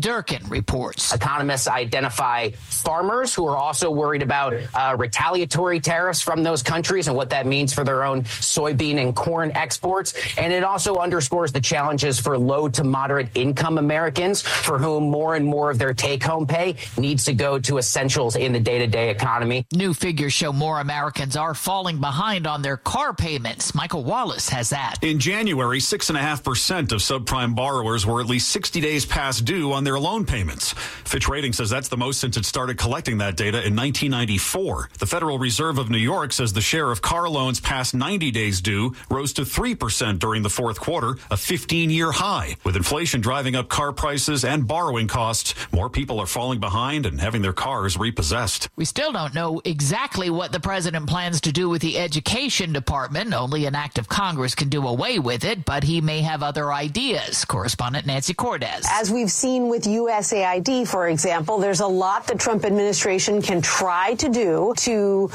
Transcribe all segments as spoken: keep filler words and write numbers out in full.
Durkin reports. Economists identify farmers who are also worried about uh, retaliatory tariffs from those countries and what that means for their own soybean and corn exports. And it also underscores the challenges for low to moderate income Americans, for whom more and more of their take-home pay needs to go to essentials in the day-to-day economy. New figures show more Americans are falling behind on their car payments. Michael Wallace has that. In January, six point five percent of subprime borrowers were at least sixty days past due on their loan payments. Fitch Ratings says that's the most since it started collecting that data in nineteen ninety-four. The Federal Reserve of New York says the share of car loans past ninety days due rose to three percent during the fourth quarter, a fifteen-year high. With inflation driving up car prices and borrowing costs, more people are falling behind and having their cars repossessed. We still don't know exactly what the president plans to do with the education department. Only an act of Congress can do away with it, but he may have other ideas. Correspondent Nancy Cordes. As we've seen with U S A I D, for example, there's a lot the Trump administration can try to do to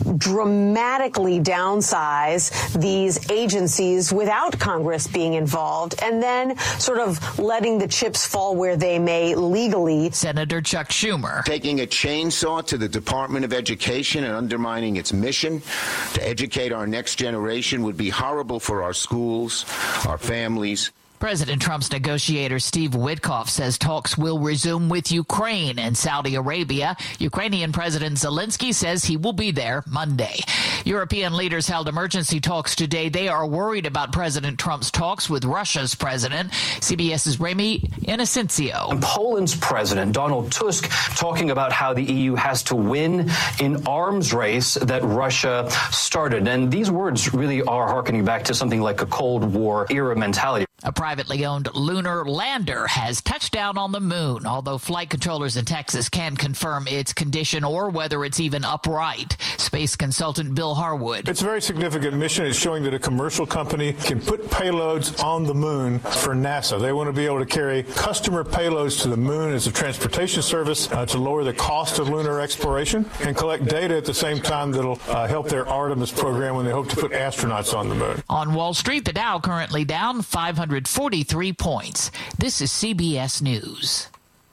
dramatically downsize these agencies without Congress being involved, and then sort of letting the chips fall where they may legally. Senator Chuck Schumer. Taking a chainsaw to the Department of Education and undermining its mission to educate our next generation would be horrible for our schools, our families. President Trump's negotiator Steve Witkoff says talks will resume with Ukraine and Saudi Arabia. Ukrainian President Zelensky says he will be there Monday. European leaders held emergency talks today. They are worried about President Trump's talks with Russia's president. CBS's Remy Inocencio. And Poland's president, Donald Tusk, talking about how the E U has to win in arms race that Russia started. And these words really are harkening back to something like a Cold War era mentality. A privately owned lunar lander has touched down on the moon, although flight controllers in Texas can't confirm its condition or whether it's even upright. Space consultant Bill Harwood. It's a very significant mission. It's showing that a commercial company can put payloads on the moon for NASA. They want to be able to carry customer payloads to the moon as a transportation service uh, to lower the cost of lunar exploration and collect data at the same time that'll uh, help their Artemis program when they hope to put astronauts on the moon. On Wall Street, the Dow currently down five hundred forty-three points. This is C B S News.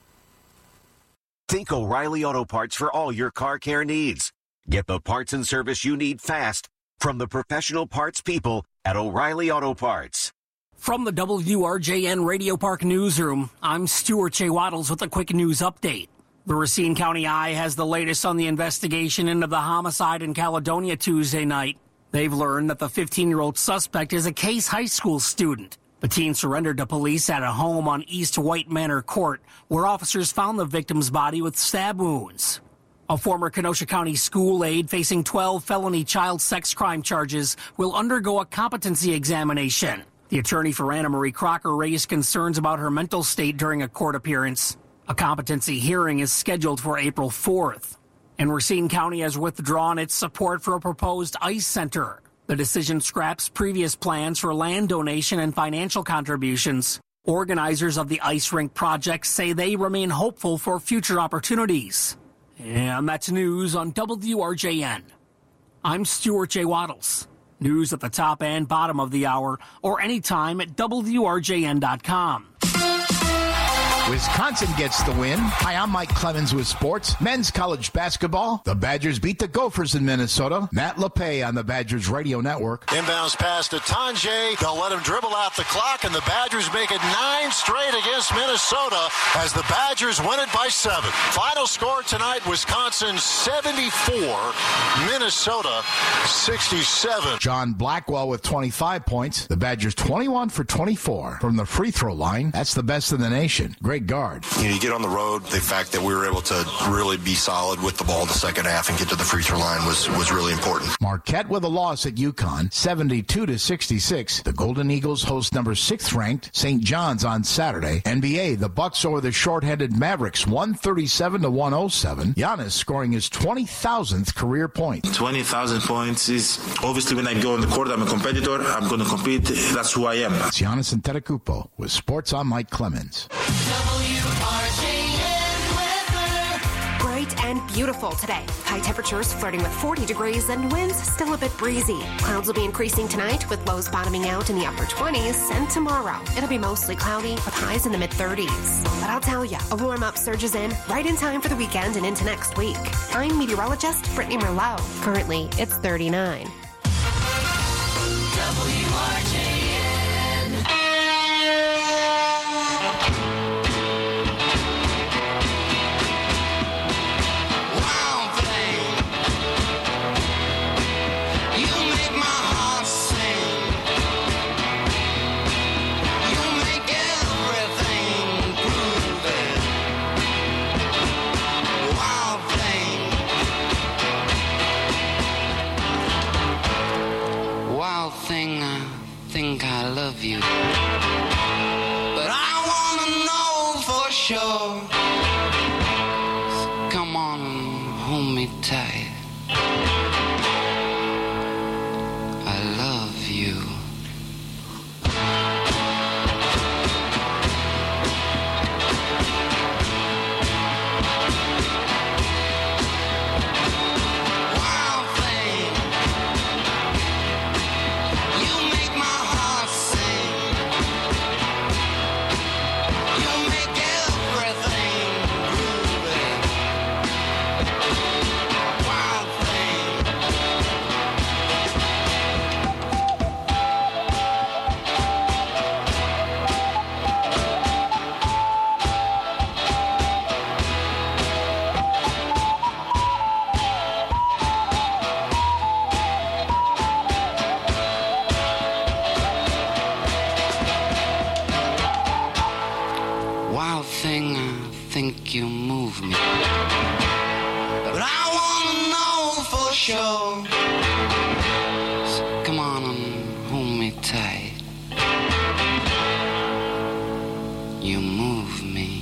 Think O'Reilly Auto Parts for all your car care needs. Get the parts and service you need fast from the professional parts people at O'Reilly Auto Parts. From the W R J N Radio Park Newsroom, I'm Stuart J. Waddles with a quick news update. The Racine County Eye has the latest on the investigation into the homicide in Caledonia Tuesday night. They've learned that the fifteen-year-old suspect is a Case High School student. The teen surrendered to police at a home on East White Manor Court, where officers found the victim's body with stab wounds. A former Kenosha County school aide facing twelve felony child sex crime charges will undergo a competency examination. The attorney for Anna Marie Crocker raised concerns about her mental state during a court appearance. A competency hearing is scheduled for April fourth. And Racine County has withdrawn its support for a proposed ICE center. The decision scraps previous plans for land donation and financial contributions. Organizers of the ice rink project say they remain hopeful for future opportunities. And that's news on W R J N. I'm Stuart J. Waddles. News at the top and bottom of the hour or anytime at W R J N dot com. Wisconsin gets the win. Hi, I'm Mike Clemens with sports. Men's college basketball. The Badgers beat the Gophers in Minnesota. Matt LePay on the Badgers Radio Network. Inbounds pass to Tanjay. They'll let him dribble out the clock, and the Badgers make it nine straight against Minnesota as the Badgers win it by seven. Final score tonight, Wisconsin seventy-four, Minnesota sixty-seven. John Blackwell with twenty-five points. The Badgers twenty-one for twenty-four from the free throw line. That's the best in the nation. Great guard. You know, you get on the road, the fact that we were able to really be solid with the ball the second half and get to the free throw line was, was really important. Marquette with a loss at UConn, seventy-two to sixty-six. The Golden Eagles host number sixth ranked Saint John's on Saturday. N B A, the Bucks over the short-handed Mavericks, one thirty-seven to one oh seven. Giannis scoring his twenty thousandth career point. twenty thousand points is obviously when I go on the court, I'm a competitor. I'm going to compete. That's who I am. It's Giannis Antetokounmpo with Sports on Mike Clemens. W R J N weather. Bright and beautiful today. High temperatures flirting with forty degrees and winds still a bit breezy. Clouds will be increasing tonight with lows bottoming out in the upper twenties. And tomorrow, it'll be mostly cloudy with highs in the mid-thirties. But I'll tell you, a warm-up surges in right in time for the weekend and into next week. I'm meteorologist Brittany Merlot. Currently, it's thirty-nine. W R J N. Wild thing, you make my heart sing. You make everything groovy. Wild thing, wild thing, I think I love you, but I wanna know for sure. So come on and hold me tight. I love you. Wild thing, you make my heart sing. You make everything groovy. Wild thing. Wild thing, I think you move me, but I wanna know for sure. So come on and hold me tight. You move me.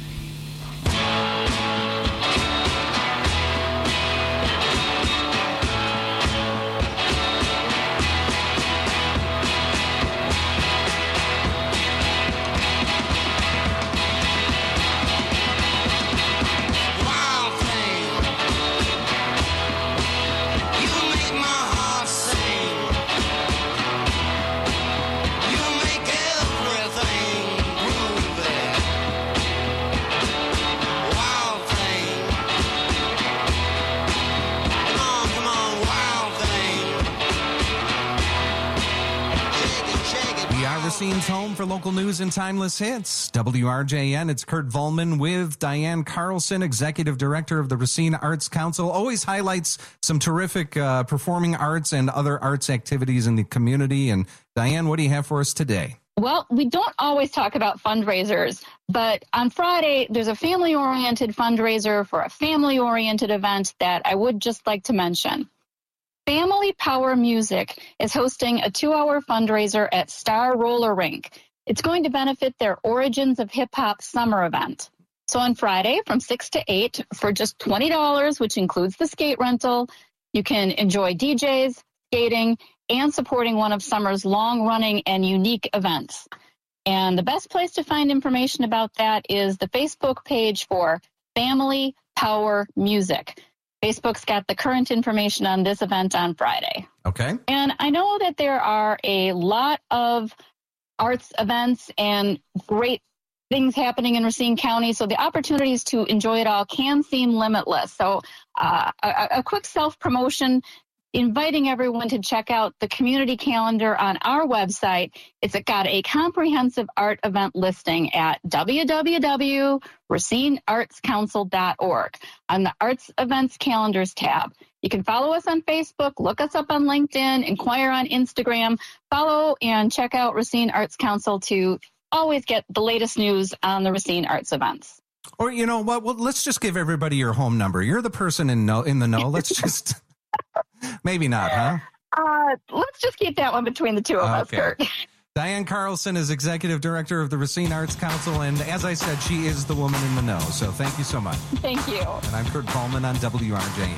Wild thing, you make my heart sing. You make everything groovy. Wild thing, come on, come on, wild thing. Shake it, shake it. We are Racine's home for local news and timeless hits. W R J N, it's Kurt Volman with Diane Carlson, Executive Director of the Racine Arts Council. Always highlights some terrific uh, performing arts and other arts activities in the community. And Diane, what do you have for us today? Well, we don't always talk about fundraisers, but on Friday, there's a family-oriented fundraiser for a family-oriented event that I would just like to mention. Family Power Music is hosting a two-hour fundraiser at Star Roller Rink. It's going to benefit their Origins of Hip Hop summer event. So on Friday from six to eight for just twenty dollars, which includes the skate rental, you can enjoy D Js, skating, and supporting one of summer's long-running and unique events. And the best place to find information about that is the Facebook page for Family Power Music. Facebook's got the current information on this event on Friday. Okay. And I know that there are a lot of arts events and great things happening in Racine County, so the opportunities to enjoy it all can seem limitless. So uh, a, a quick self-promotion, inviting everyone to check out the community calendar on our website. It's got a comprehensive art event listing at w w w dot racine arts council dot org on the Arts Events Calendars tab. You can follow us on Facebook, look us up on LinkedIn, inquire on Instagram, follow and check out Racine Arts Council to always get the latest news on the Racine Arts events. Or, you know what, well, let's just give everybody your home number. You're the person in know in the know. Let's just, maybe not, huh? Uh, let's just keep that one between the two of Okay. us, Kurt. Diane Carlson is Executive Director of the Racine Arts Council, and as I said, she is the woman in the know. So thank you so much. Thank you. And I'm Kurt Volman on W R J N.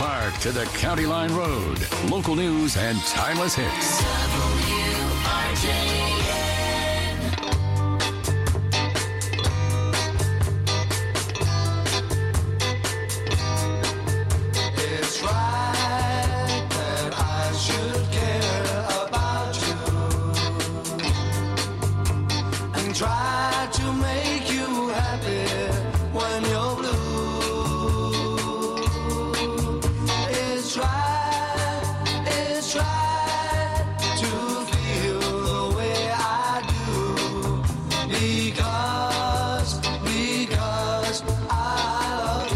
Park to the County Line Road. Local news and timeless hits. W R J N. It's right that I should care about you and try to make you happy when you're blue. It's right, it's right to feel the way I do because, because I love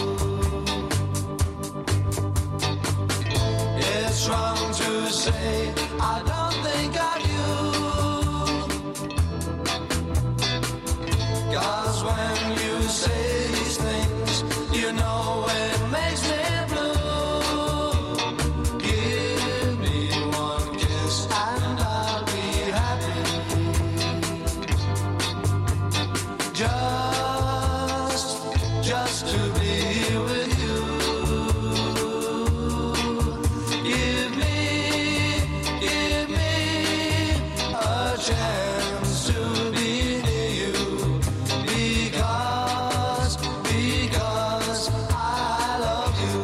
you. It's wrong to say I don't think of you, 'cause when you say these things, you know it makes me blue. Give me one kiss and I'll be happy. Just, just to be with you. Give me, give me a chance to be near you. Because, because I love you.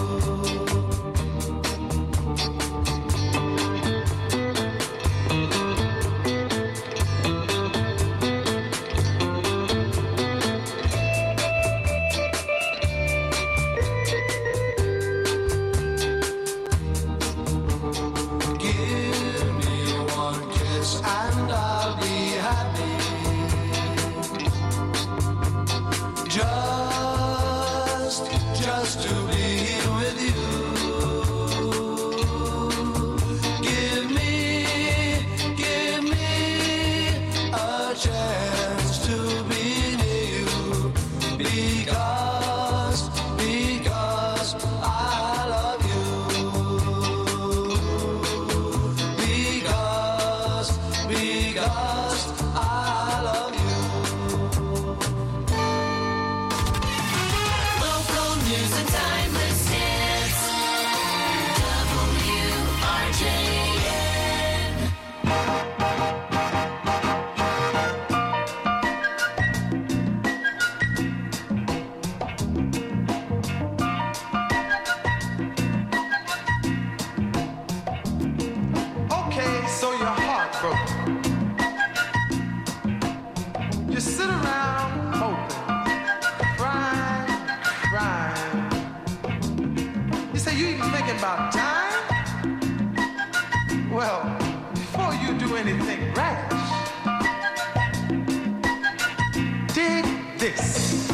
Give me one kiss and I'll be happy. Just, just to be with you. Give me, give me a chance to be near you. Because, because I love you. Because, because I love you. Local news and timeless hits. W R J N. Okay, so you're heartbroken. You sit around hoping, crying, crying. You say you even thinking about dying? Well, before you do anything rash, dig this.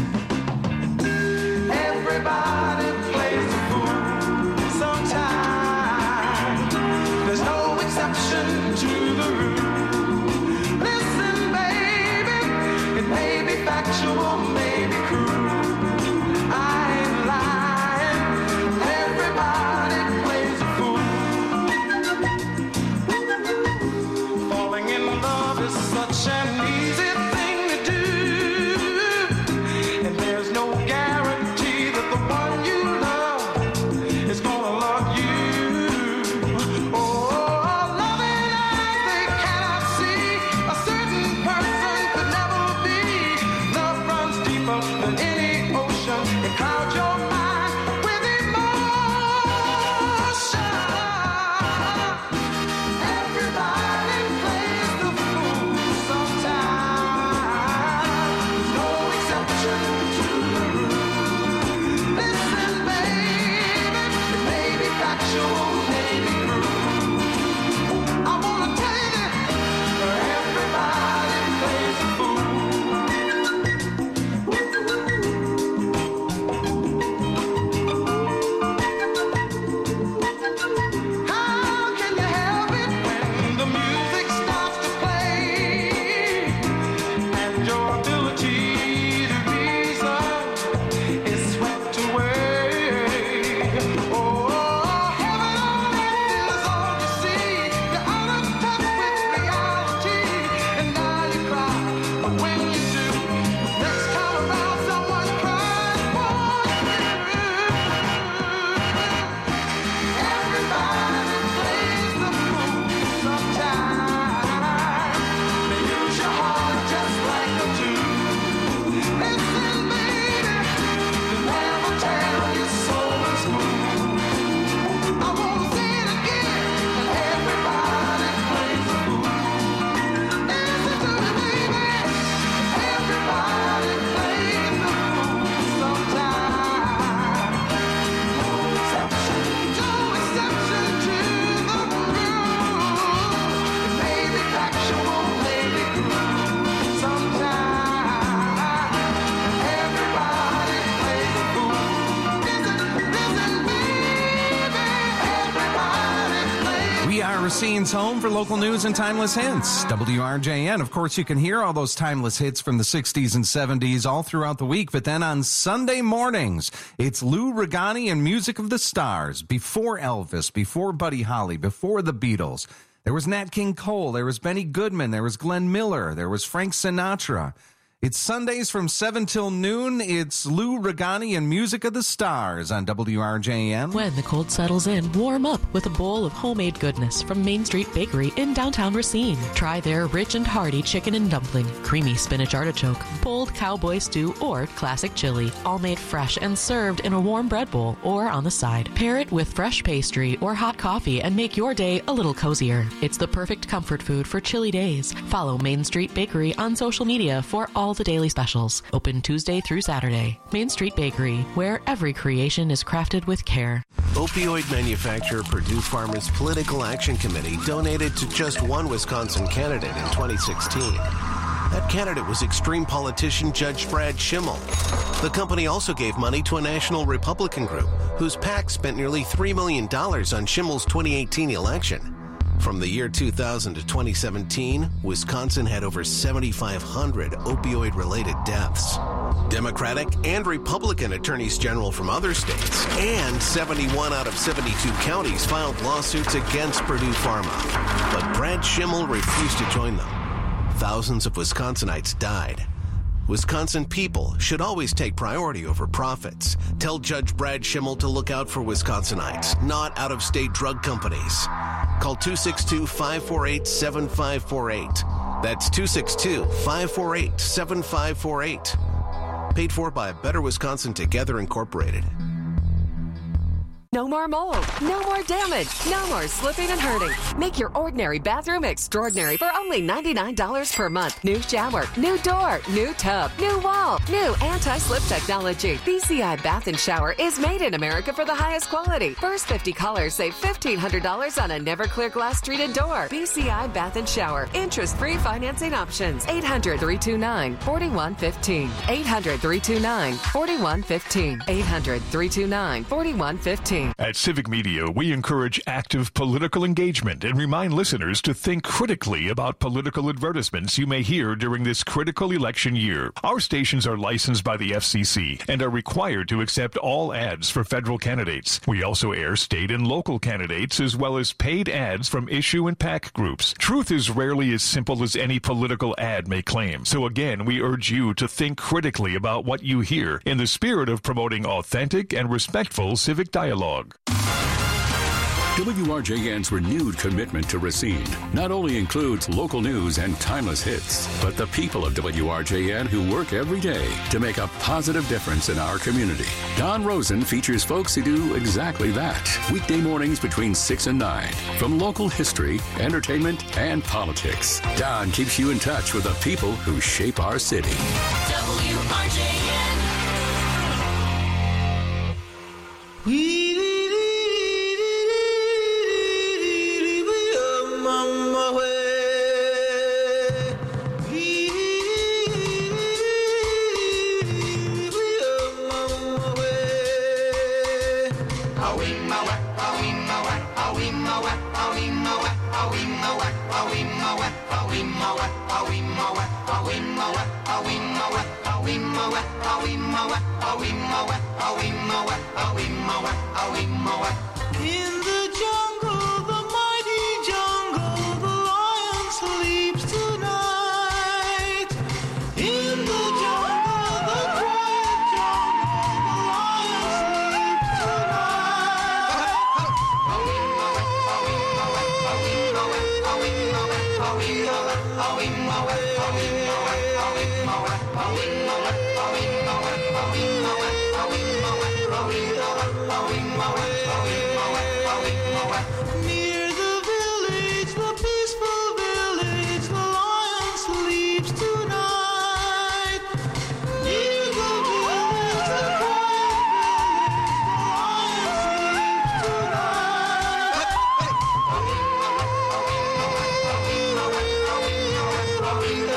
Everybody plays the fool sometimes. There's no exception to the rule. Listen, baby, it may be factual, may be cruel. I ain't lying. Everybody plays a fool. Falling in love is such an easy thing to do, and there's no guarantee that the one you love is gonna love you. Oh, loving ain't We are Racine's home for local news and timeless hits. W R J N. Of course, you can hear all those timeless hits from the sixties and seventies all throughout the week. But then on Sunday mornings, it's Lou Regani and Music of the Stars. Before Elvis, before Buddy Holly, before the Beatles. There was Nat King Cole. There was Benny Goodman. There was Glenn Miller. There was Frank Sinatra. It's Sundays from seven till noon. It's Lou Regani and Music of the Stars on W R J M. When the cold settles in, warm up with a bowl of homemade goodness from Main Street Bakery in downtown Racine. Try their rich and hearty chicken and dumpling, creamy spinach artichoke, bold cowboy stew, or classic chili, all made fresh and served in a warm bread bowl or on the side. Pair it with fresh pastry or hot coffee and make your day a little cozier. It's the perfect comfort food for chilly days. Follow Main Street Bakery on social media for all the daily specials. Open Tuesday through Saturday. Main Street Bakery, where every creation is crafted with care. Opioid manufacturer Purdue Pharma's Political Action Committee donated to just one Wisconsin candidate in twenty sixteen. That candidate was extreme politician Judge Brad Schimmel. The company also gave money to a national Republican group whose PAC spent nearly three million dollars on Schimmel's twenty eighteen election. From the year two thousand to twenty seventeen, Wisconsin had over seventy-five hundred opioid-related deaths. Democratic and Republican attorneys general from other states and seventy-one out of seventy-two counties filed lawsuits against Purdue Pharma. But Brad Schimmel refused to join them. Thousands of Wisconsinites died. Wisconsin people should always take priority over profits. Tell Judge Brad Schimmel to look out for Wisconsinites, not out-of-state drug companies. Call two six two, five four eight, seven five four eight. That's two six two, five four eight, seven five four eight. Paid for by Better Wisconsin Together Incorporated. No more mold, no more damage, no more slipping and hurting. Make your ordinary bathroom extraordinary for only ninety-nine dollars per month. New shower, new door, new tub, new wall, new anti-slip technology. B C I Bath and Shower is made in America for the highest quality. First fifty callers save fifteen hundred dollars on a never clear glass treated door. B C I Bath and Shower. Interest-free financing options. eight hundred, three two nine, four one one five. eight hundred, three two nine, four one one five. eight hundred, three two nine, four one one five. At Civic Media, we encourage active political engagement and remind listeners to think critically about political advertisements you may hear during this critical election year. Our stations are licensed by the F C C and are required to accept all ads for federal candidates. We also air state and local candidates as well as paid ads from issue and PAC groups. Truth is rarely as simple as any political ad may claim. So again, we urge you to think critically about what you hear in the spirit of promoting authentic and respectful civic dialogue. W R J N's renewed commitment to Racine not only includes local news and timeless hits, but the people of W R J N who work every day to make a positive difference in our community. Don Rosen features folks who do exactly that. Weekday mornings between six and nine. From local history, entertainment, and politics, Don keeps you in touch with the people who shape our city. W R J N. We In the jungle, the mighty jungle, the lion sleeps tonight. In the jungle, the quiet jungle, the lion sleeps Near the village, the peaceful village, the lion sleeps tonight. Near the village, the quiet village, the lion sleeps tonight.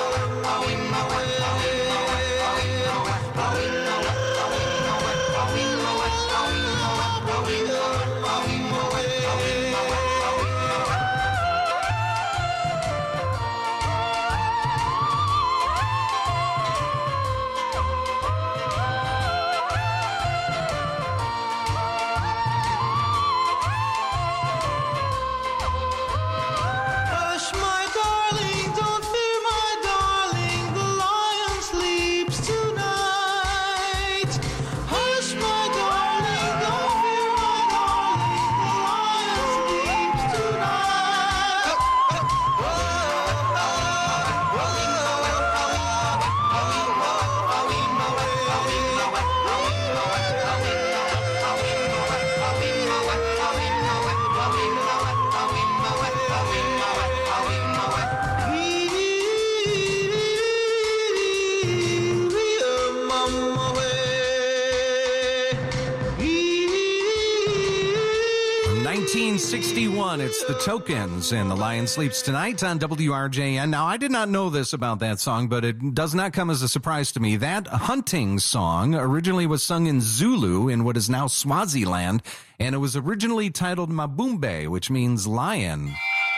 one, it's The Tokens, and The Lion Sleeps Tonight on W R J N. Now, I did not know this about that song, but it does not come as a surprise to me. That hunting song originally was sung in Zulu in what is now Swaziland, and it was originally titled Mabumbe, which means lion.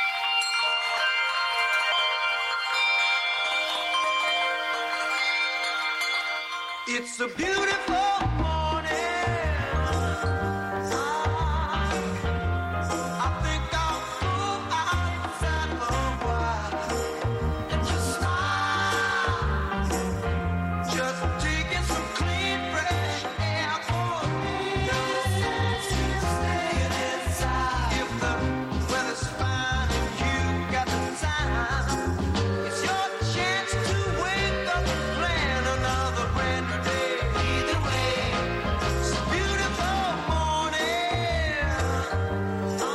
It's a beautiful morning. I think I'll go outside for a while and just smile. Just taking some clean, fresh air for me. Staying inside. If the weather's fine and you got the time, it's your chance to wake up and plan another brand new day. Either way, it's a beautiful morning. Oh,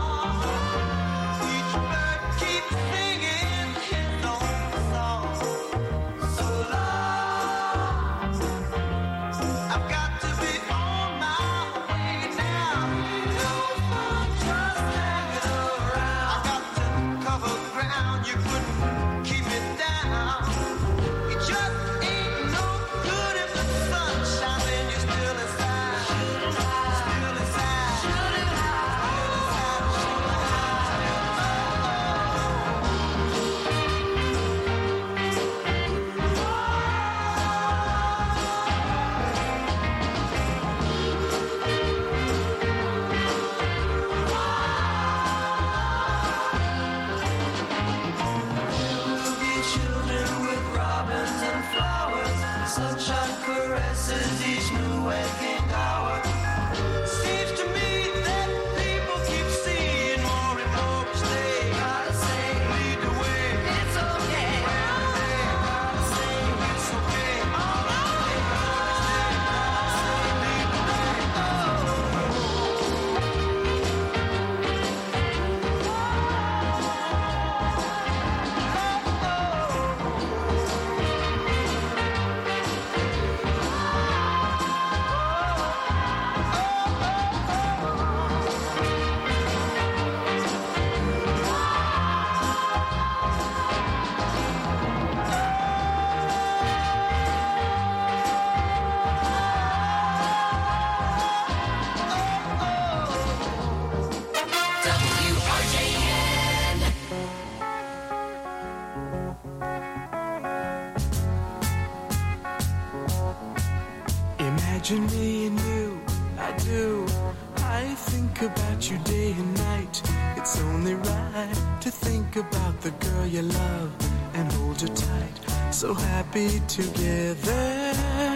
each bird keeps singing its own song. So long, I've got to be on my way now. No more just hanging around. I got to cover ground. You couldn't keep it down. It just ain't no good if the sun shines and you're still inside. Still inside. Still children with robins and flowers, sunshine caresses each new waking hour. Seems to me that people keep seeing more and more each day. Gotta say, lead the way. It's okay. Gotta say, it's okay. All right. Gotta say, lead the way. W R J N. Imagine me and you, I do. I think about you day and night. It's only right to think about the girl you love and hold her tight. So happy together.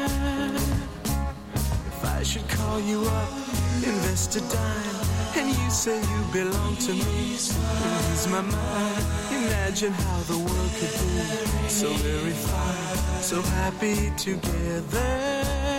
If I should call you up, invest a dime, and you say you belong to me, ease my mind. Imagine how the world could be so very fine, so happy together.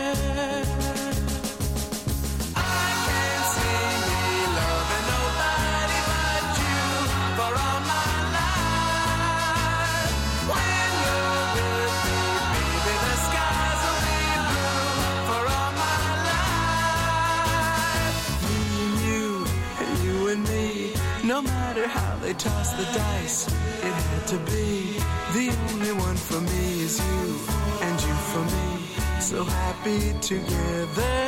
I can't see me loving nobody but you for all my life. When you're with me, baby, the skies will be blue for all my life. Me and you, and you and me, no matter how they toss the dice, it had to be. The only one for me is you, and you for me, so happy together.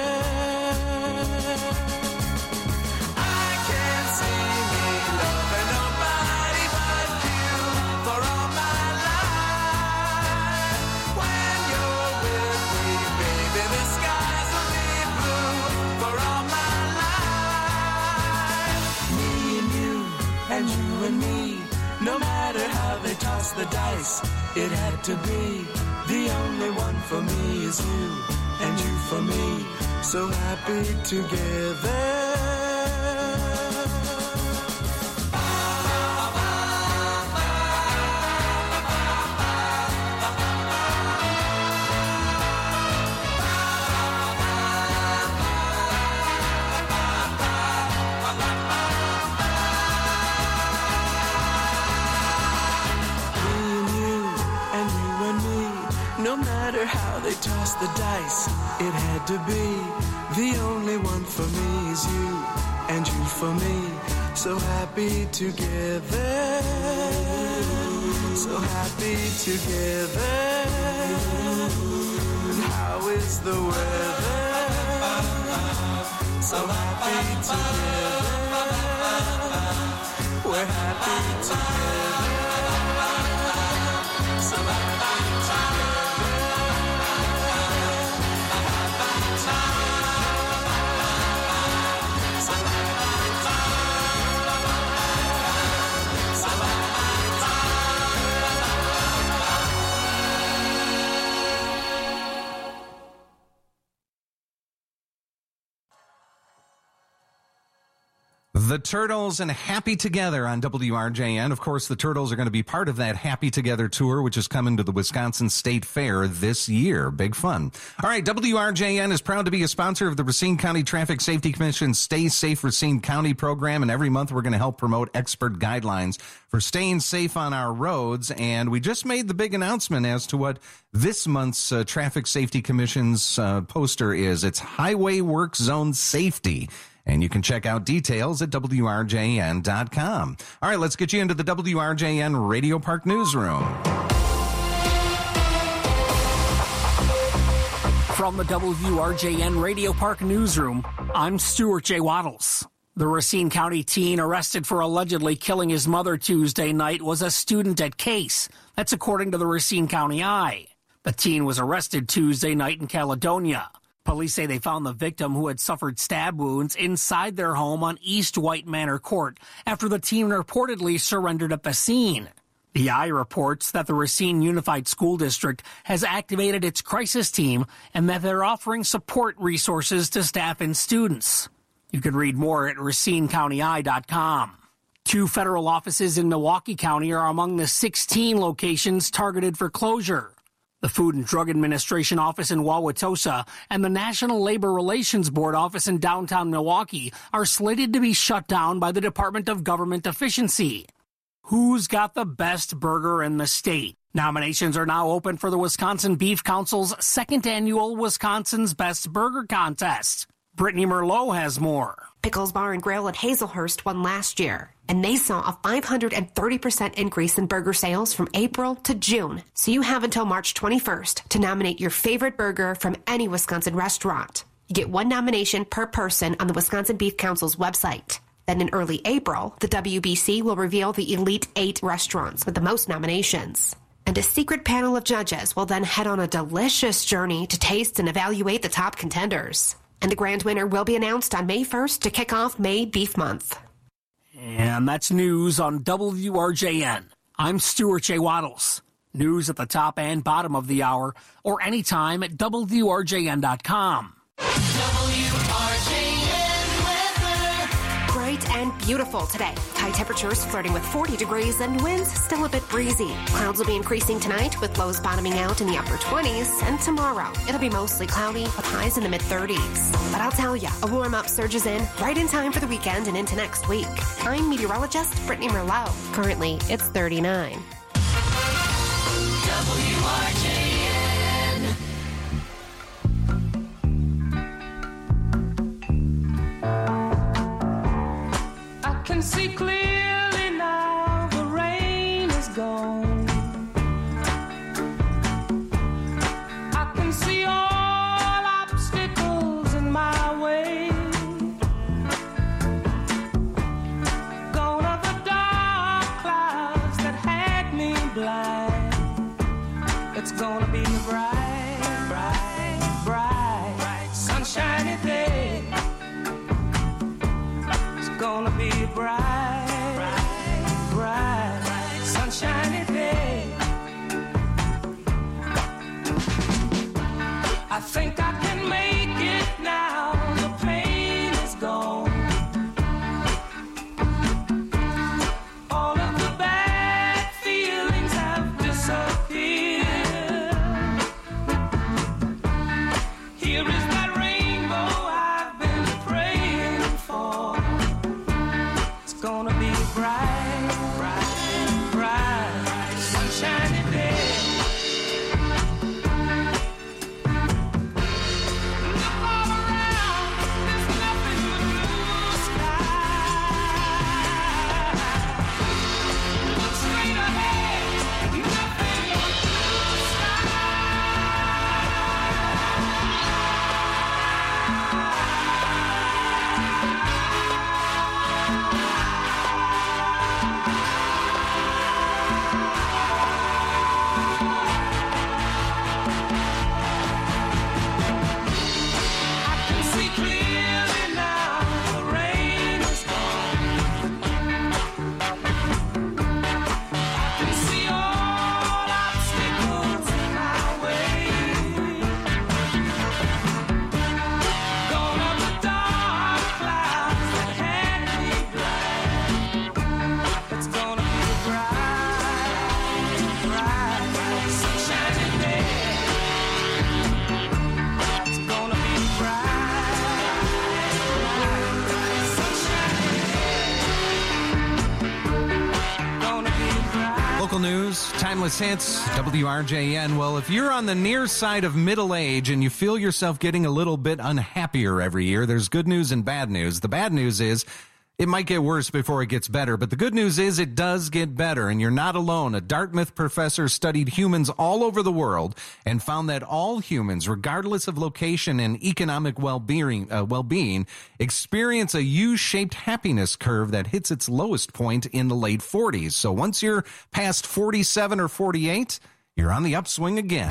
I can't see me loving nobody but you for all my life. When you're with me, baby, the skies will be blue for all my life. Me and you, and you and me, no matter how they toss the dice, it had to be. The only one for me is you, and you for me, so happy together. No matter how they toss the dice, it had to be. The only one for me is you, and you for me, So happy together, so happy together. And how is the weather? So happy together, we're happy together. So happy The Turtles and Happy Together on W R J N. Of course, the Turtles are going to be part of that Happy Together tour, which is coming to the Wisconsin State Fair this year. Big fun. All right, W R J N is proud to be a sponsor of the Racine County Traffic Safety Commission's Stay Safe Racine County program, and every month we're going to help promote expert guidelines for staying safe on our roads. And we just made the big announcement as to what this month's uh, Traffic Safety Commission's uh, poster is. It's Highway Work Zone Safety. And you can check out details at W R J N dot com. All right, let's get you into the W R J N Radio Park Newsroom. From the W R J N Radio Park Newsroom, I'm Stuart J. Waddles. The Racine County teen arrested for allegedly killing his mother Tuesday night was a student at Case. That's according to the Racine County Eye. The teen was arrested Tuesday night in Caledonia. Police say they found the victim, who had suffered stab wounds, inside their home on East White Manor Court after the teen reportedly surrendered at the scene. The Eye reports that the Racine Unified School District has activated its crisis team and that they're offering support resources to staff and students. You can read more at racine county eye dot com. Two federal offices in Milwaukee County are among the sixteen locations targeted for closure. The Food and Drug Administration office in Wauwatosa and the National Labor Relations Board office in downtown Milwaukee are slated to be shut down by the Department of Government Efficiency. Who's got the best burger in the state? Nominations are now open for the Wisconsin Beef Council's second annual Wisconsin's Best Burger Contest. Brittany Merlot has more. Pickles Bar and Grill at Hazelhurst won last year, and they saw a five hundred thirty percent increase in burger sales from April to June. So you have until March twenty-first to nominate your favorite burger from any Wisconsin restaurant. You get one nomination per person on the Wisconsin Beef Council's website. Then in early April, the W B C will reveal the Elite Eight restaurants with the most nominations. And a secret panel of judges will then head on a delicious journey to taste and evaluate the top contenders. And the grand winner will be announced on May first to kick off May Beef Month. And that's news on W R J N. I'm Stuart J. Waddles. News at the top and bottom of the hour, or anytime at W R J N dot com. W R J N weather. Bright and beautiful today. High temperatures flirting with forty degrees and winds still a bit breezy. Clouds will be increasing tonight with lows bottoming out in the upper twenties. And tomorrow, it'll be mostly cloudy with highs in the mid thirties. But I'll tell you, a warm up surges in right in time for the weekend and into next week. I'm meteorologist Brittany Merlot. Currently, it's thirty-nine. W R J N. I can see clearly now, the rain is gone. I can see all obstacles in my way. Gone are the dark clouds that had me blind. It's gonna be a bright, bright, bright, bright, sunshiny day. It's gonna be a bright, bright, bright, bright, sunshiny day. I think I can make it now. The pain is gone. All of the bad feelings have disappeared. Here is that rainbow I've been praying for. It's gonna be a bright, bright, bright, sunshiny day. Look all around, there's nothing but blue sky. Local news, timeless hits, W R J N. Well, if you're on the near side of middle age and you feel yourself getting a little bit unhappier every year, there's good news and bad news. The bad news is it might get worse before it gets better, but the good news is it does get better, and you're not alone. A Dartmouth professor studied humans all over the world and found that all humans, regardless of location and economic well-being, uh, well-being, experience a U-shaped happiness curve that hits its lowest point in the late forties. So once you're past forty-seven or forty-eight, you're on the upswing again.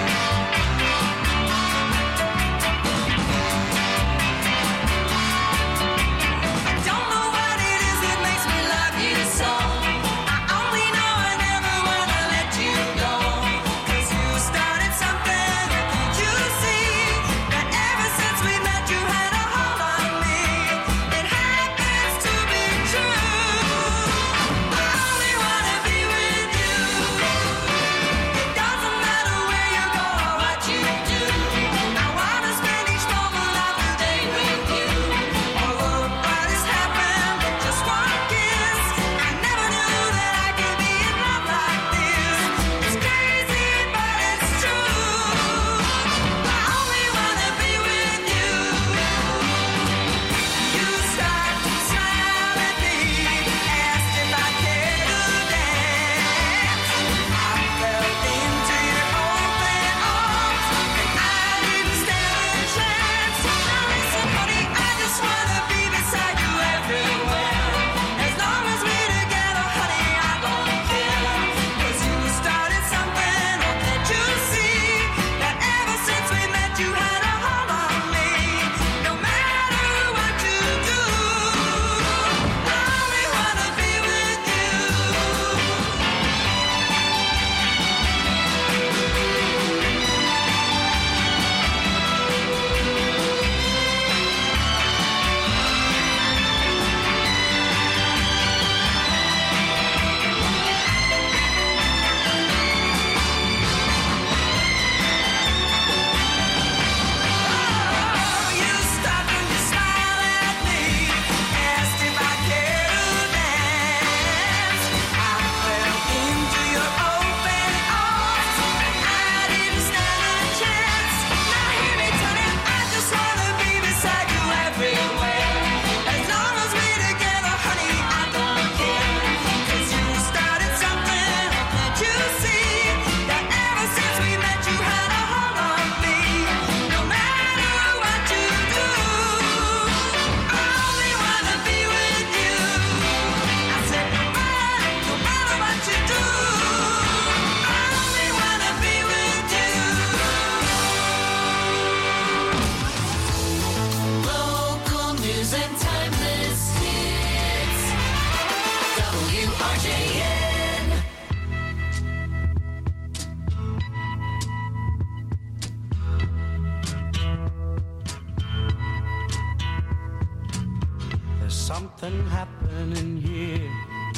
Something happening here,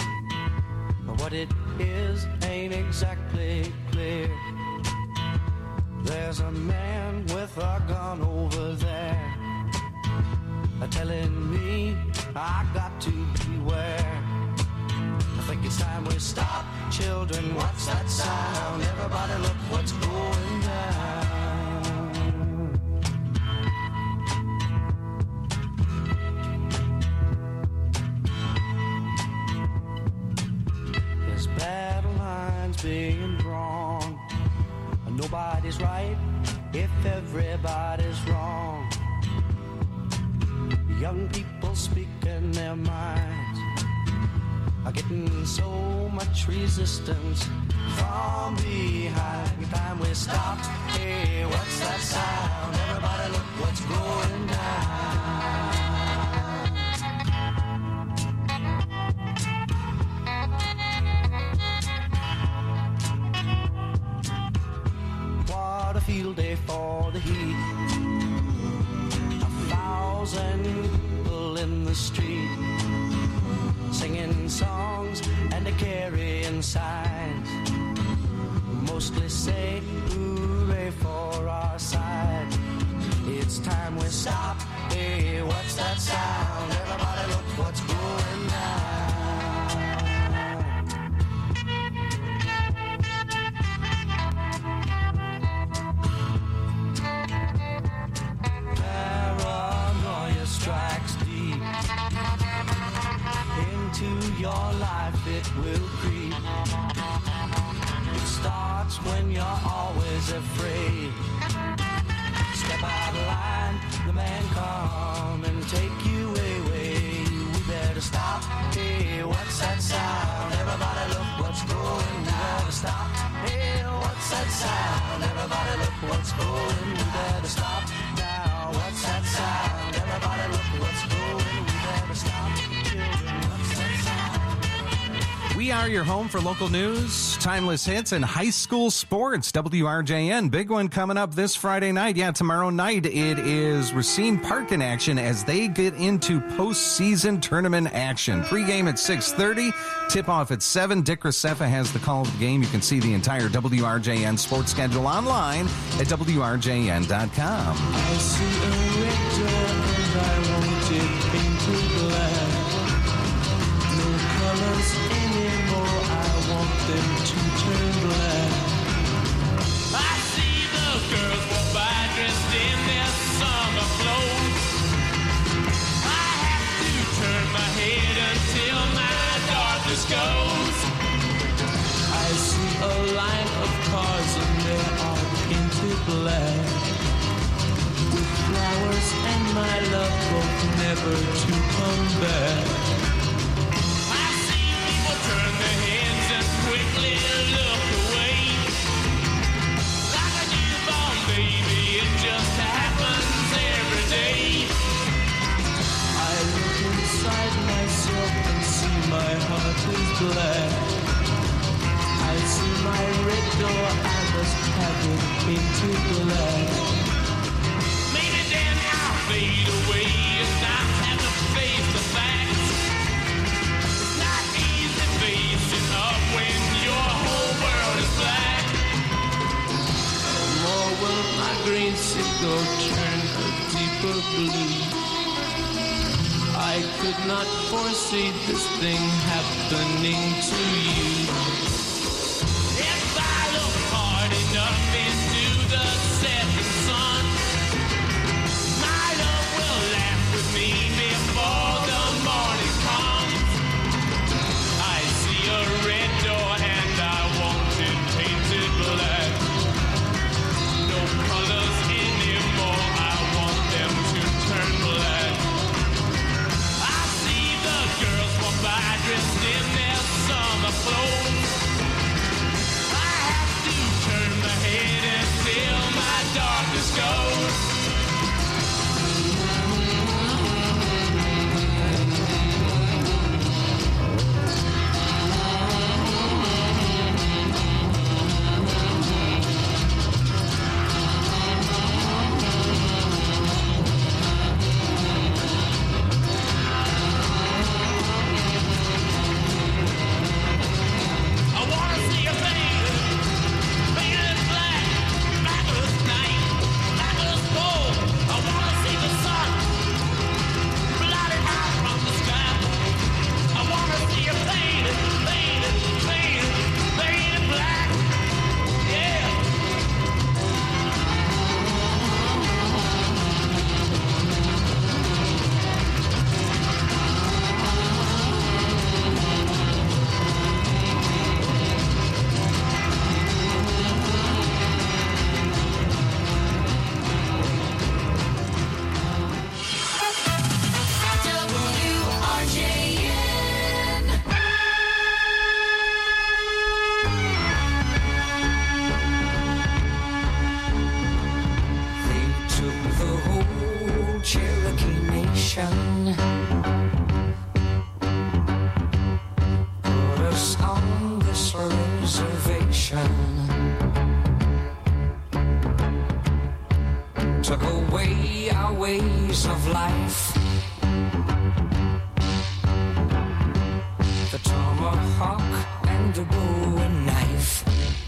but what it is ain't exactly clear. There's a man with a gun over there, telling me I got to beware. I think it's time we stop, children. What's that sound? Everybody, look what's going down. Battle lines being drawn. Nobody's right if everybody's wrong. Young people speaking their minds are getting so much resistance from behind. Time we stop. Hey, what's that sound? Everybody, look what's going down. What a field day for the heat. A thousand people in the street, singing songs and a carrying signs. Mostly say hooray for our side. It's time we stop. Hey, what's that sound? Everybody, look what's going down. your life it will creep. It starts when you're always afraid. Step out of line, the man come and take you away. We better stop. Hey, what's that sound? Everybody look what's going. We better stop. Hey, what's that sound? Everybody look what's going. We better stop now. What's that sound? Everybody look what's going. We better stop. Children, what's that sound? We are your home for local news, timeless hits, and high school sports. W R J N, big one coming up this Friday night. Yeah, tomorrow night it is Racine Park in action as they get into postseason tournament action. Pre-game at six thirty, tip-off at seven. Dick Racefa has the call of the game. You can see the entire W R J N sports schedule online at W R J N dot com. I see a red door and I want it painted black. No colors anymore, I want them to turn black. I see the girls walk by dressed in their summer clothes. I have to turn my head until my darkness goes. I see a line of cars and they are painted black, with flowers and my love both never to come back. Turn their heads and quickly look away. Like a newborn baby, it just happens every day. I look inside myself and see my heart is black. I see my red door, I must have it painted black. Maybe then I'll fade away and not have to face the facts. Facing up when your whole world is black. No more will my green seagull turn a deeper blue. I could not foresee this thing happening to you. If I look hard enough into the setting sun, my love will laugh with me before the morning comes. I see a red door and I want it painted black. No colors anymore, I want them to turn black. I see the girls walk by dressed in their summer clothes. I have to turn my head until my darkness goes. Took away our ways of life. The tomahawk and the bowie knife.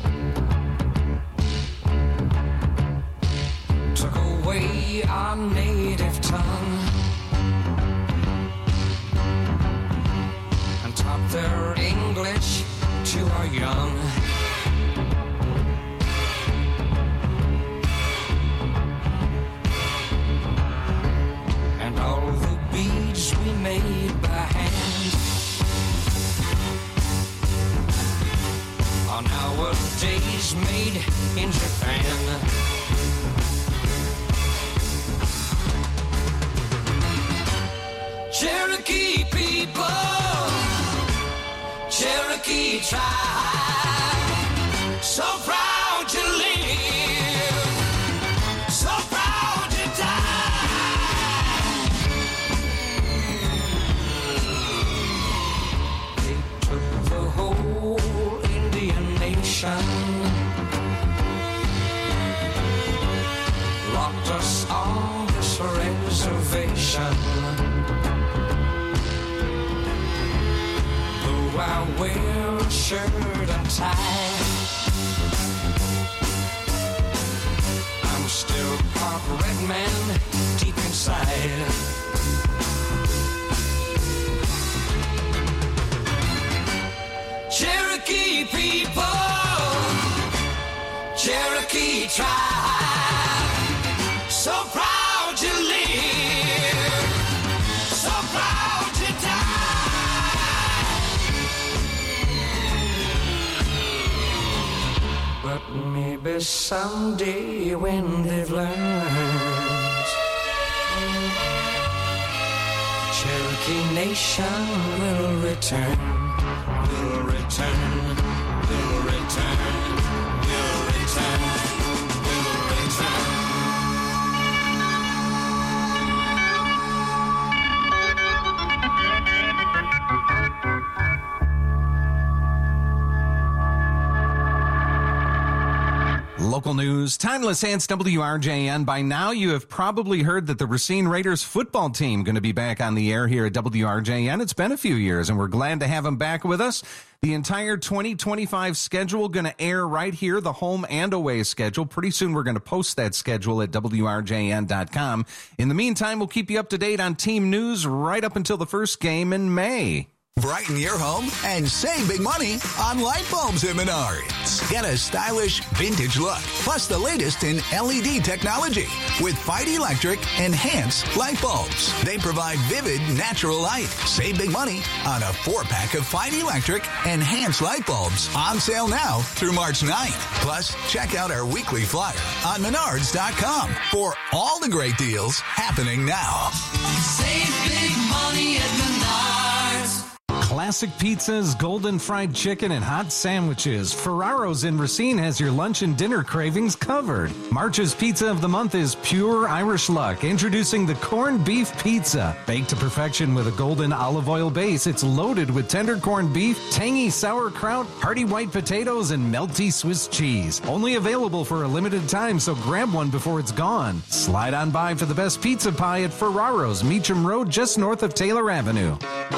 Took away our native tongue and taught their English to our young. And all the beads we made by hand were days made in Japan. Cherokee people, Cherokee tribe, so proud to live, so proud to die. They took the whole Indian nation, locked us on this reservation. I wear a shirt and tie, I'm still part red man deep inside. Cherokee people, Cherokee tribe, so proud to live, so proud to die. But maybe someday when they've learned, Cherokee Nation will return, will return, will return, will return, will return. Local news, Timeless Hits, W R J N. By now, you have probably heard that the Racine Raiders football team going to be back on the air here at W R J N. It's been a few years, and we're glad to have them back with us. The entire twenty twenty-five schedule going to air right here, the home and away schedule. Pretty soon, we're going to post that schedule at W R J N dot com. In the meantime, we'll keep you up to date on team news right up until the first game in May. Brighten your home and save big money on light bulbs at Menards. Get a stylish vintage look, plus the latest in L E D technology with Fight Electric Enhanced Light Bulbs. They provide vivid, natural light. Save big money on a four-pack of Fight Electric Enhanced Light Bulbs on sale now through March ninth. Plus, check out our weekly flyer on Menards dot com for all the great deals happening now. Save big money at Menards. Classic pizzas, golden fried chicken, and hot sandwiches. Ferraro's in Racine has your lunch and dinner cravings covered. March's pizza of the month is pure Irish luck. Introducing the corned beef pizza. Baked to perfection with a golden olive oil base, it's loaded with tender corned beef, tangy sauerkraut, hearty white potatoes, and melty Swiss cheese. Only available for a limited time, so grab one before it's gone. Slide on by for the best pizza pie at Ferraro's, Meacham Road, just north of Taylor Avenue.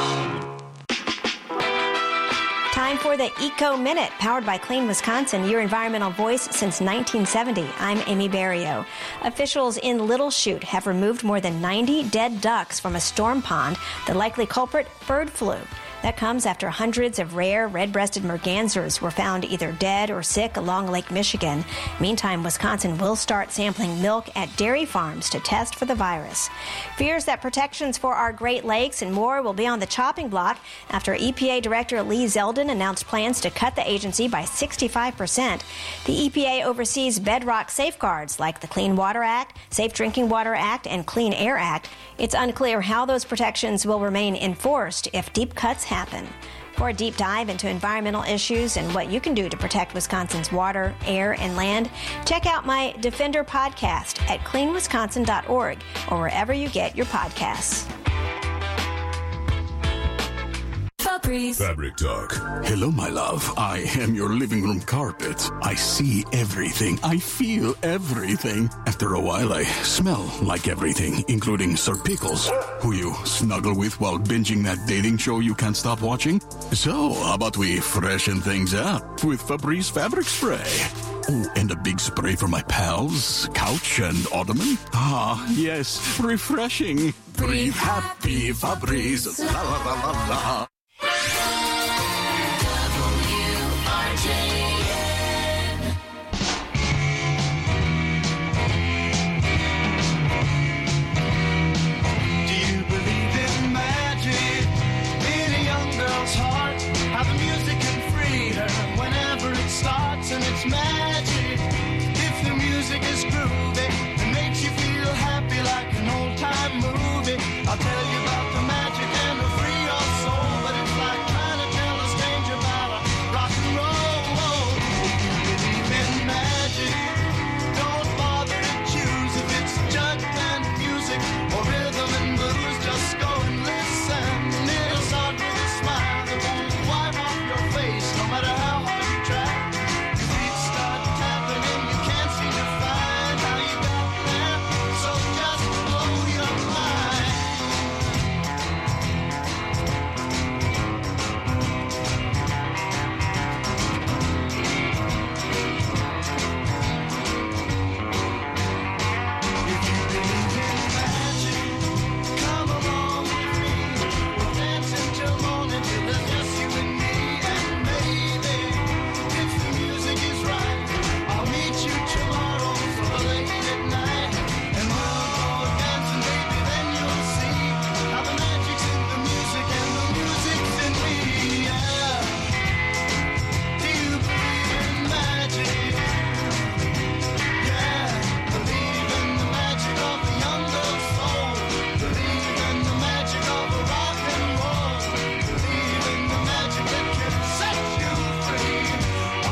Time for the Eco Minute, powered by Clean Wisconsin, your environmental voice since nineteen seventy. I'm Amy Barrio. Officials in Little Chute have removed more than ninety dead ducks from a storm pond. The likely culprit, bird flu. That comes after hundreds of rare red-breasted mergansers were found either dead or sick along Lake Michigan. Meantime, Wisconsin will start sampling milk at dairy farms to test for the virus. Fears that protections for our Great Lakes and more will be on the chopping block after E P A Director Lee Zeldin announced plans to cut the agency by sixty-five percent. The E P A oversees bedrock safeguards like the Clean Water Act, Safe Drinking Water Act, and Clean Air Act. It's unclear how those protections will remain enforced if deep cuts happen. For a deep dive into environmental issues and what you can do to protect Wisconsin's water, air, and land, check out my Defender podcast at clean wisconsin dot org or wherever you get your podcasts. Febreze. Fabric Talk. Hello, my love. I am your living room carpet. I see everything. I feel everything. After a while, I smell like everything, including Sir Pickles, who you snuggle with while binging that dating show you can't stop watching. So, how about we freshen things up with Febreze Fabric Spray? Oh, and a big spray for my pals, couch and ottoman. Ah, yes, refreshing. Breathe happy, Febreze. La la la la la. How the music can free her whenever it starts. it's magic. If the music is groovy and makes you feel happy like an old-time movie, I'll tell you about the magic and it'll free your soul. But it's like trying to tell a stranger about a rock and roll. If you believe in magic, don't bother to choose if it's judgment music or rhythm and blues. Just go and listen. It'll start with a smile that won't wipe off your face, no matter how hard you try. Your feet start tapping and you can't seem to find how you got there. So just blow your mind. If you believe in magic, come along with me. We'll dance until morning till there's just you and me. And maybe, if the music is right, I'll meet you tomorrow so late at night. And we'll go dancing, baby, then you'll see how the magic's in the music and the music's in me. Yeah. Do you believe in magic? Yeah. Believe in the magic of the young girl's soul. Believe in the magic of a rock and roll. Believe in the magic that can set you free. Oh,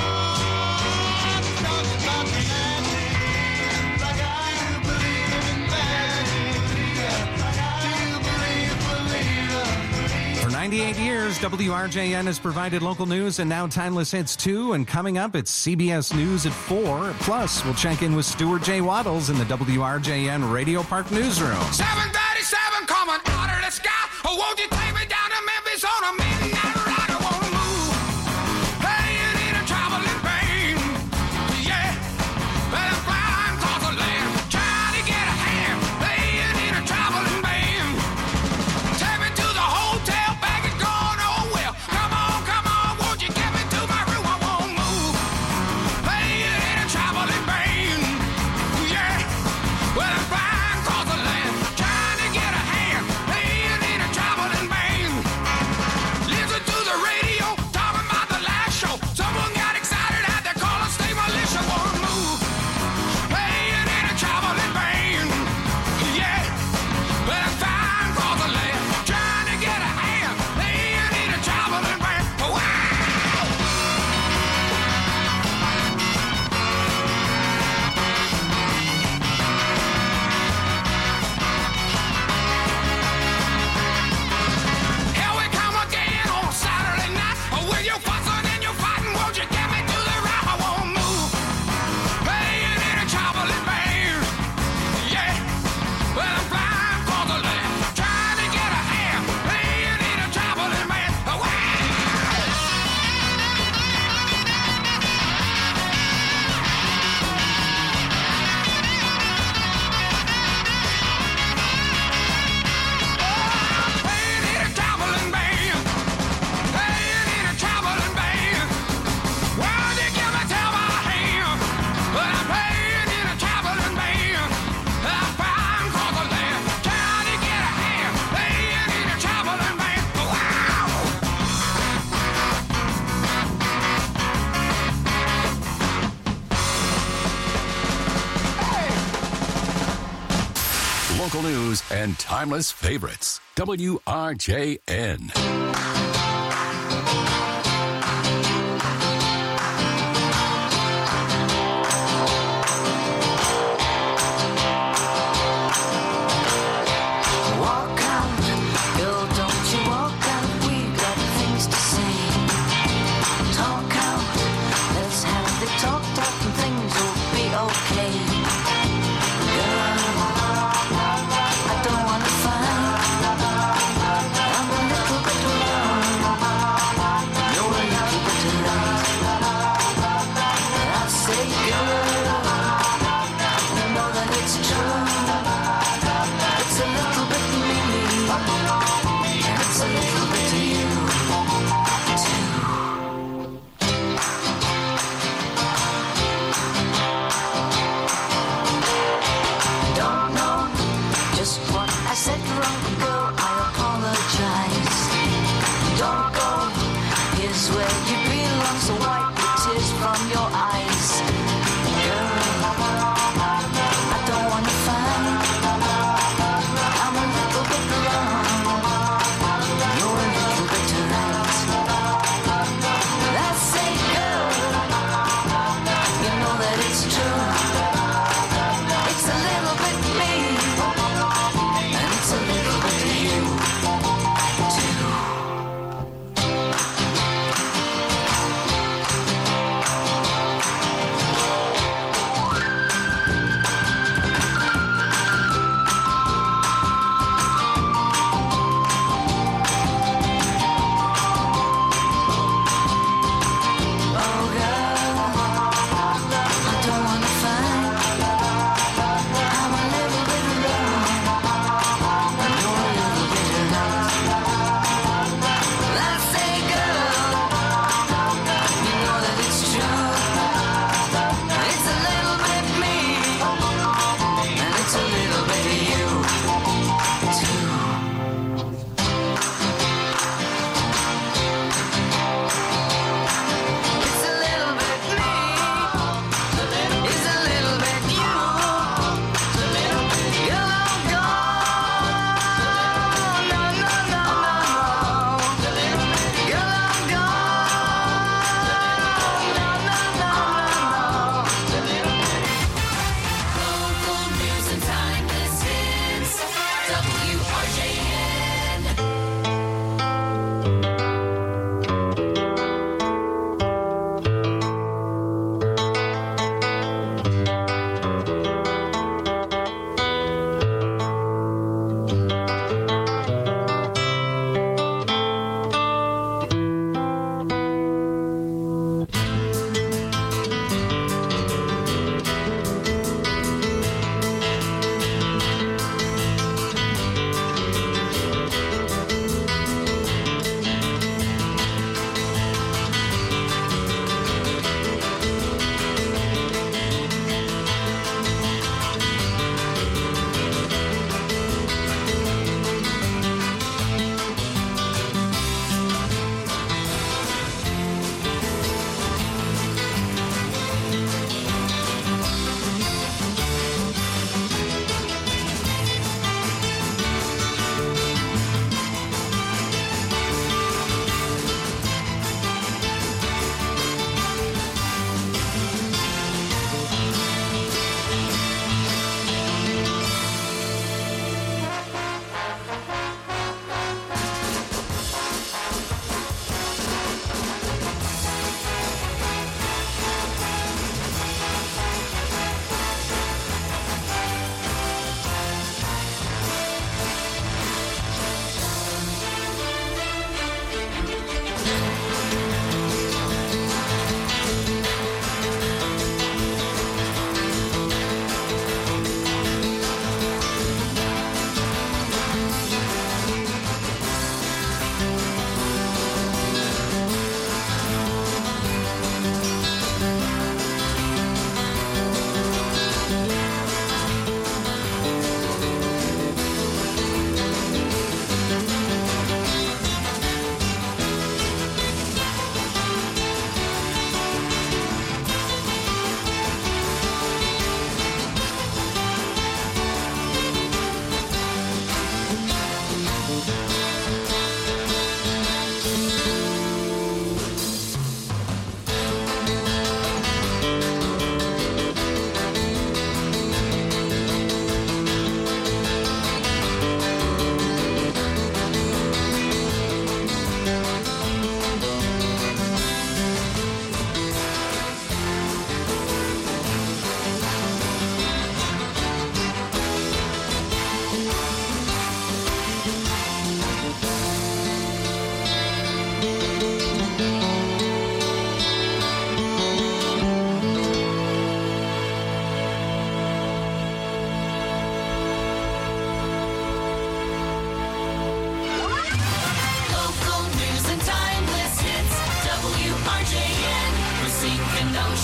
I'm talking about the magic. Like I do believe in magic. Do you believe, believe? For ninety-eight years, W R J N has provided local news and now Timeless Hits too. And coming up, it's C B S News at four. Plus, we'll check in with Stuart J. Waddles in the W R J N Radio Park Newsroom. seven thirty-seven coming out of the sky. Oh, won't you take me down to Memphis on a midnight ride? I wanna move. Hey, you need a traveling pain. Yeah, but I'm flying across the land, trying to get a hand. Hey, you need a traveling band. Take me to the hotel, bag is going oh well. Come on, come on, won't you get me to my room? I won't move. Hey, you need a traveling band. Yeah, well I'm flying across the land, trying to get a hand. Hey, you need a traveling band. Listen to the radio, talking about the last show. Someone got excited, had to call a state militia. Won't move. Hey, you need a traveling band. Yeah, well I'm flying across the land, trying to get a hand. Hey, you need a traveling band. Wow. Here we come again on Saturday night. With your fussing and your fighting, won't you get me to the right? I won't move. Hey, you need a traveling band. Yeah, well I'm flying across the land, trying to get a hand. Hey, you need a traveling band. Wow. Hey, you need a traveling band. Hey, you need a traveling band. Why'd you give me tell my hand? But I'm paying in a traveling band. I'm flying across the land, trying to get a hand. Hey, you need a traveling band. Wow. Local news and timeless favorites. W R J N. Walk out, girl, don't you walk out. We got things to say. Talk out, let's have the talk, talk, and things will be okay. Girl, I don't wanna fight. I'm a little bit alone. You're a little bit alone. I say, girl, you know that it's true. It's a little bit me, and it's a little bit of you, too. Don't know just what I said wrong, girl, I apologize. Don't go, here's where you belong, so wipe the tears from your eyes.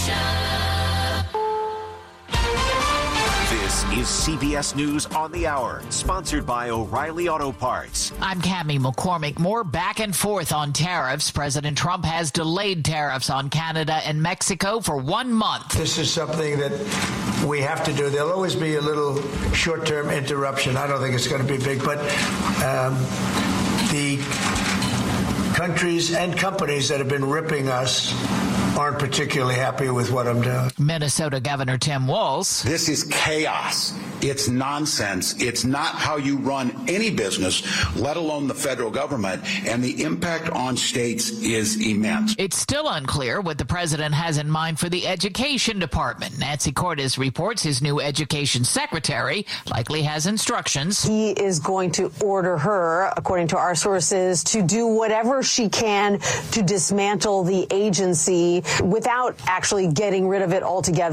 This is C B S News on the Hour, sponsored by O'Reilly Auto Parts. I'm Cammie McCormick. More back and forth on tariffs. President Trump has delayed tariffs on Canada and Mexico for one month. This is something that we have to do. There'll always be a little short-term interruption. I don't think it's going to be big, but um, the countries and companies that have been ripping us aren't particularly happy with what I'm doing. Minnesota Governor Tim Walz. This is chaos. It's nonsense. It's not how you run any business, let alone the federal government, and the impact on states is immense. It's still unclear what the president has in mind for the education department. Nancy Cordes reports his new education secretary likely has instructions. He is going to order her, according to our sources, to do whatever she can to dismantle the agency without actually getting rid of it altogether.